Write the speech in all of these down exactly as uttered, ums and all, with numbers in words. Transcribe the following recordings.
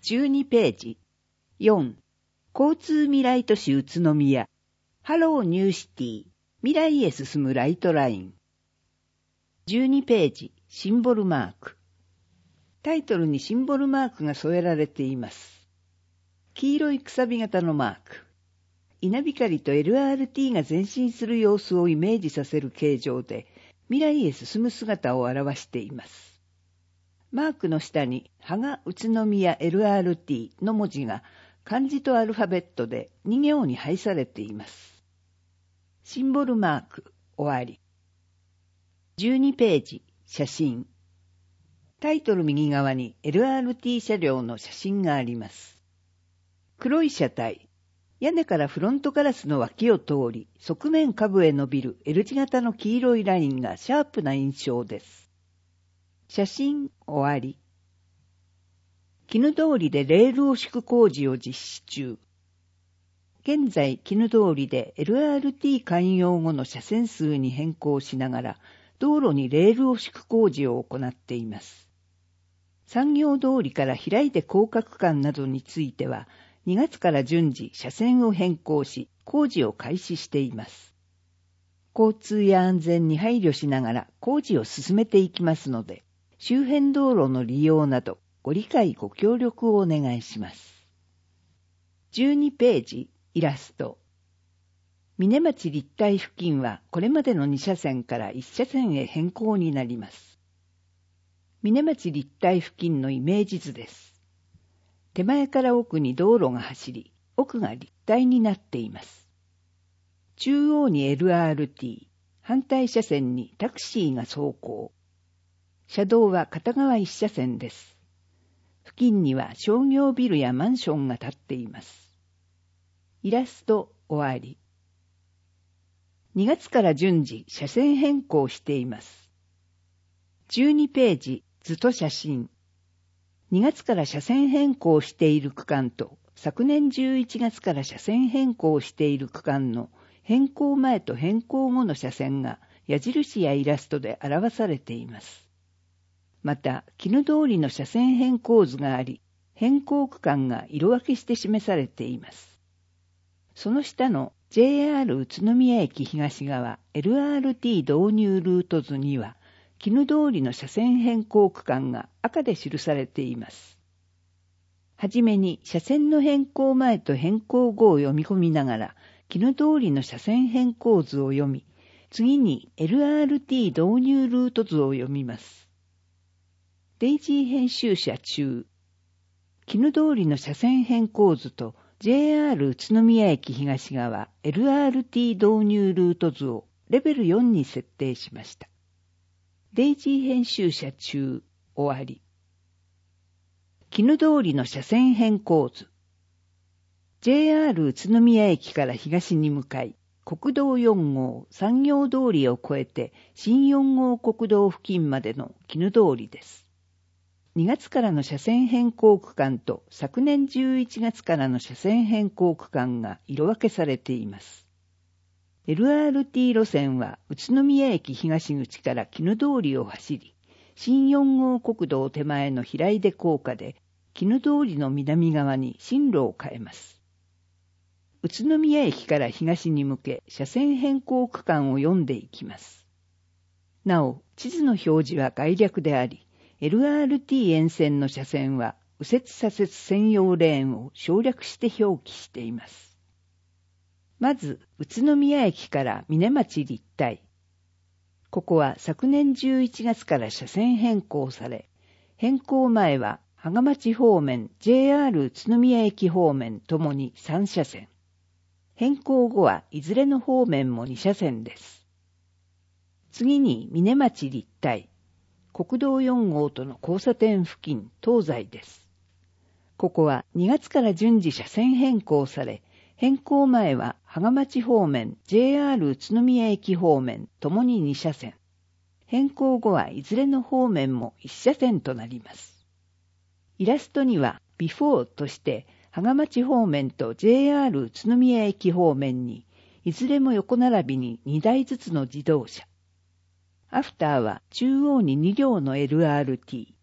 じゅうにページ。よん. 交通未来都市宇都宮。ハローニューシティ。未来へ進むライトライン。じゅうにページ。シンボルマーク。タイトルにシンボルマークが添えられています。黄色いくさび型のマーク。稲光と エルアールティー が前進する様子をイメージさせる形状で、未来へ進む姿を表しています。マークの下に、芳賀宇都宮 エルアールティー の文字が漢字とアルファベットでに行に配されています。シンボルマーク、終わり。じゅうにページ、写真。タイトル右側に エルアールティー 車両の写真があります。黒い車体。屋根からフロントガラスの脇を通り、側面下部へ伸びる L 字型の黄色いラインがシャープな印象です。写真終わり。絹通りでレールを敷く工事を実施中。現在、絹通りで エルアールティー 開業後の車線数に変更しながら、道路にレールを敷く工事を行っています。産業通りから開いて高架区間などについては、にがつから順次車線を変更し、工事を開始しています。交通や安全に配慮しながら工事を進めていきますので、周辺道路の利用などご理解ご協力をお願いします。じゅうにページ、イラスト。峰町立体付近はこれまでのに車線からいち車線へ変更になります。峰町立体付近のイメージ図です。手前から奥に道路が走り、奥が立体になっています。中央に エルアールティー、反対車線にタクシーが走行。車道は片側一車線です。付近には商業ビルやマンションが建っています。イラスト終わり。にがつから順次車線変更しています。じゅうにページ、図と写真。にがつから車線変更している区間と、昨年じゅういちがつから車線変更している区間の変更前と変更後の車線が矢印やイラストで表されています。また、絹通りの車線変更図があり、変更区間が色分けして示されています。その下の ジェイアール 宇都宮駅東側 エルアールティー 導入ルート図には、絹通りの車線変更区間が赤で記されています。はじめに車線の変更前と変更後を読み込みながら、絹通りの車線変更図を読み、次に エルアールティー 導入ルート図を読みます。デイジー編集者中。絹通りの車線変更図と ジェイアール 宇都宮駅東側 エルアールティー 導入ルート図をレベルよんに設定しました。デイジー編集者中、終わり。絹通りの車線変更図。ジェイアール 宇都宮駅から東に向かい、国道よん号産業通りを越えて新よん号国道付近までの絹通りです。にがつからの車線変更区間と昨年じゅういちがつからの車線変更区間が色分けされています。エルアールティー 路線は宇都宮駅東口から絹通りを走り、新よん号国道手前の平出高架で絹通りの南側に進路を変えます。宇都宮駅から東に向け車線変更区間を読んでいきます。なお、地図の表示は概略であり、エルアールティー 沿線の車線は右折左折専用レーンを省略して表記しています。まず、宇都宮駅から峰町立体。ここは昨年じゅういちがつから車線変更され、変更前は芳賀町方面、ジェイアール 宇都宮駅方面ともにさん車線。変更後はいずれの方面もに車線です。次に峰町立体。国道よん号との交差点付近東西です。ここはにがつから順次車線変更され、変更前は芳賀町方面、ジェイアール 宇都宮駅方面ともにに車線。変更後はいずれの方面もいち車線となります。イラストにはビフォーとして芳賀町方面と ジェイアール 宇都宮駅方面にいずれも横並びににだいずつの自動車。アフターは中央にに両の エルアールティー、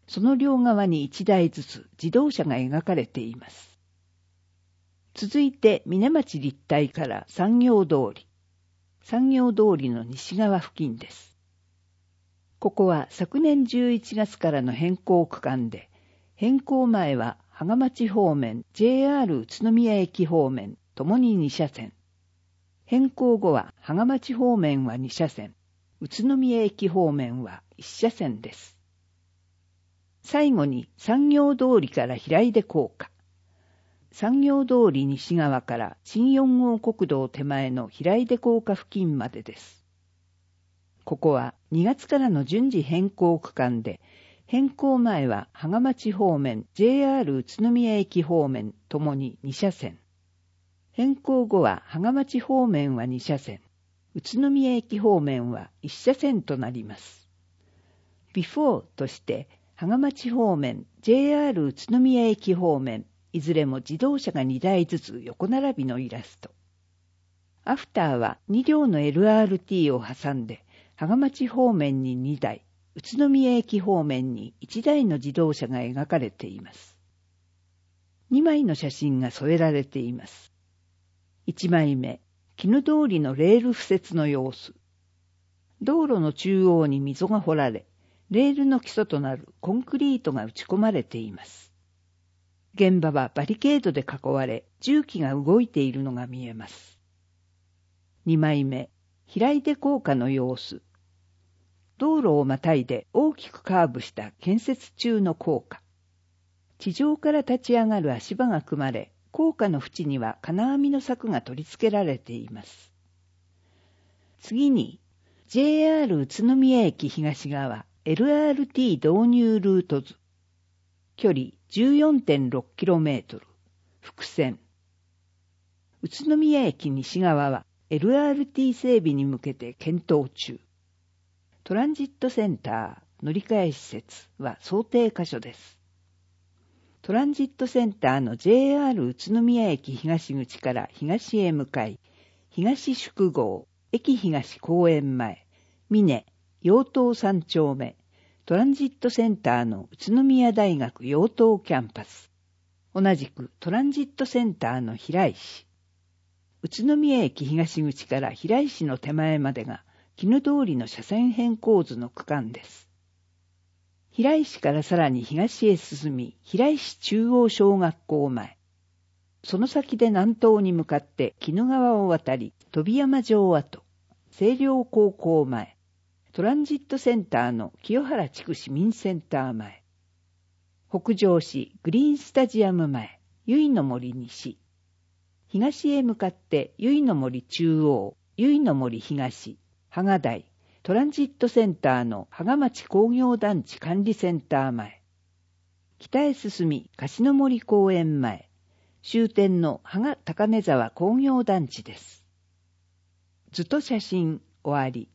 その両側にいちだいずつ自動車が描かれています。続いて峰町立体から産業通り。産業通りの西側付近です。ここは昨年じゅういちがつからの変更区間で、変更前は芳賀町方面、ジェイアール 宇都宮駅方面、ともににしゃせん。変更後は芳賀町方面はにしゃせん、宇都宮駅方面はいちしゃせんです。最後に産業通りから平出高架。産業通り西側から新よん号国道手前の平出高架付近までです。ここはにがつからの順次変更区間で、変更前は芳賀町方面、ジェイアール 宇都宮駅方面ともににしゃせん。変更後は芳賀町方面はにしゃせん、宇都宮駅方面はいちしゃせんとなります。ビフォーとして芳賀町方面、ジェイアール 宇都宮駅方面、いずれも自動車がにだいずつ横並びのイラスト。アフターはにりょうの エルアールティー を挟んで、芳賀町方面ににだい、宇都宮駅方面にいちだいの自動車が描かれています。にまいの写真が添えられています。いちまいめ、絹通りのレール敷設の様子。道路の中央に溝が掘られ、レールの基礎となるコンクリートが打ち込まれています。現場はバリケードで囲われ、重機が動いているのが見えます。にまいめ、平出高架の様子。道路をまたいで大きくカーブした建設中の高架。地上から立ち上がる足場が組まれ、高架の縁には金網の柵が取り付けられています。次に、ジェイアール 宇都宮駅東側 エルアールティー 導入ルート図。距離 じゅうよんてんろくキロメートル。複線。宇都宮駅西側は エルアールティー 整備に向けて検討中。トランジットセンター、乗り換え施設は想定箇所です。トランジットセンターの ジェイアール 宇都宮駅東口から東へ向かい、東宿郷、駅東公園前、峰、陽東三丁目、トランジットセンターの宇都宮大学陽東キャンパス、同じくトランジットセンターの平石、宇都宮駅東口から平石の手前までが絹通りの車線変更図の区間です。平石からさらに東へ進み、平石中央小学校前。その先で南東に向かって鬼怒川を渡り、飛山城跡、清涼高校前、トランジットセンターの清原地区市民センター前、北上しグリーンスタジアム前、由比の森西、東へ向かって由比の森中央、由比の森東、芳賀台、トランジットセンターの芳賀町工業団地管理センター前、北へ進み樫の森公園前、終点の芳賀高根沢工業団地です。図と写真終わり。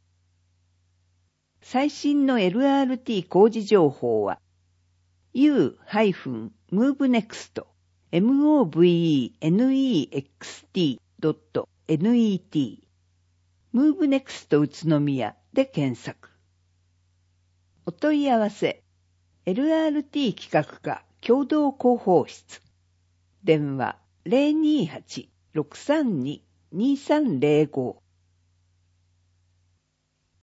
最新の エルアールティー 工事情報は ユー ムーブネクスト ムーブネクスト ドット ネット ムーブネクスト 宇都宮で検索。お問い合わせ エルアールティー 企画課共同広報室電話 ゼロにーはち ろくさんに にさんゼロご